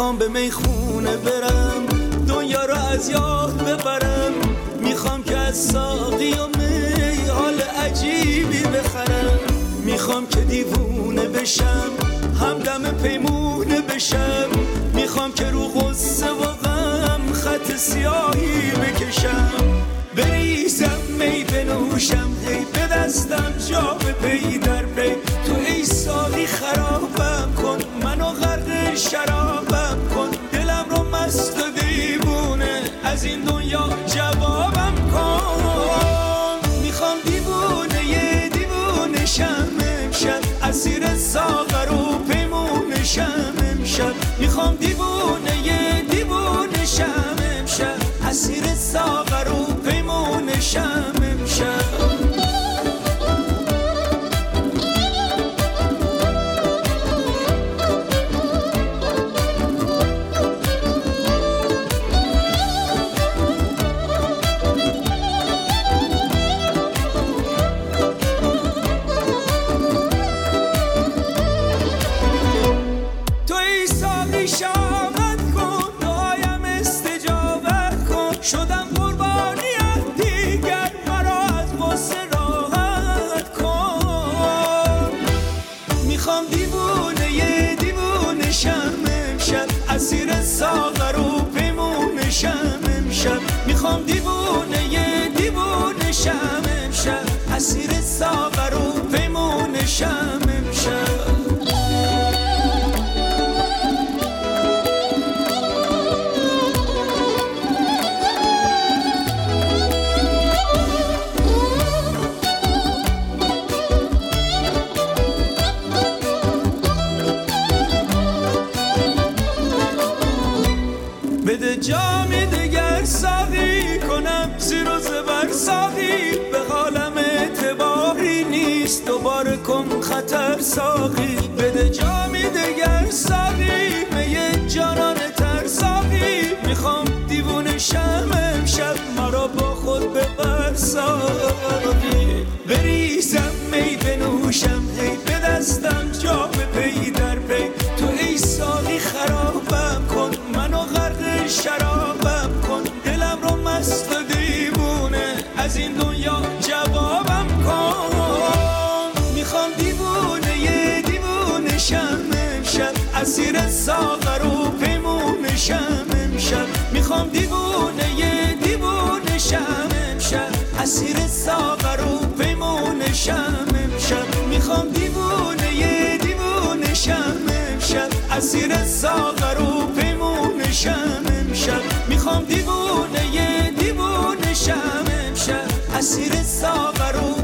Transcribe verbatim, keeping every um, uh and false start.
میخوام به میخونه برم، دنیا رو از یاد ببرم. میخوام که از ساقی و می حال عجیبی بخرم. میخوام که دیوونه بشم، همدم پیمونه بشم. میخوام که رو غصه و غم خط سیاهی بکشم. بریزم می بنوشم هی به دستم جام پی در پی. تو ای ساقی خرابم کن، منو غرق شرابم کن. دلم رو مست و دیوونه از این دنیا جوابم کن. میخوام دیوونه یه دیوونه شم امشب، اسیر ساغر و پیمونه شم امشب. میخوام دیوونه یه دیوونه شم امشب، اسیر ساغر و پیمونه شم امشب. شدم قربانیت دیگر، مرا از غصه راحت کن. میخوام دیوونه یه دیوونه شم امشب، اسیر ساغر و پیمونه شم امشب. میخوام دیوونه یه دیوونه شم امشب، اسیر ساغر و پیمونه شم امشب. بده جامی دگر ساقی کنم زیر و زبر ساقی. به حالم اعتباری نیست دوباره کن خطر ساقی. بده جامی دگر ساقی می جانان تر ساقی. میخوام دیوونه شم امشب، مرا با خود ببر ساقی. بریزم می بنوشم هی به دستم جام پی در پی. تو ای ساقی خرابم کن، منو غرق شرابم کن. دلم رو مست و دیوونه از این دنیا جوابم کن. میخوام دیوونه یه دیوونه شم امشب، اسیر ساغر و پیمونه شم امشب. میخوام دیوونه یه دیوونه شم امشب، اسیر ساغر و پیمونه شم امشب. میخوام دیوونه یه دیوونه شم امشب، اسیر ساغر و پیمونه شم امشب. میخوام دیوونه یه دیوونه شم امشب، اسیر ساغر و